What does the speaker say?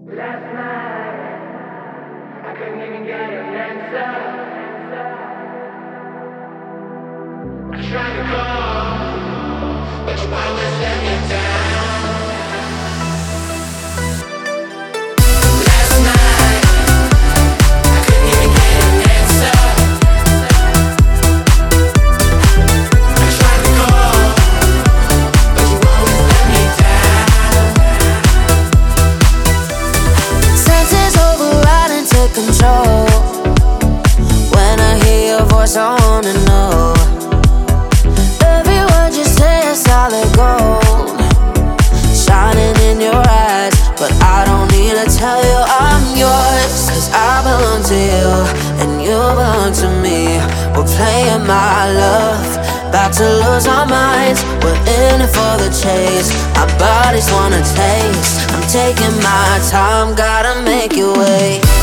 Last night, I couldn't even get an answer. I tried to call, but you always let me down. Last night, I couldn't even get an answer. I tried to call, but you always let me down. Senses overriding, take control. When I hear your voice, I wanna know. Every word you say is solid gold, shining in your eyes. But I don't need to tell you I'm yours, 'cause I belong to you and you belong to me. We're playing my love, about to lose our minds. We're in it for the chase, our bodies wanna taste. I'm taking my time, gotta make it wait.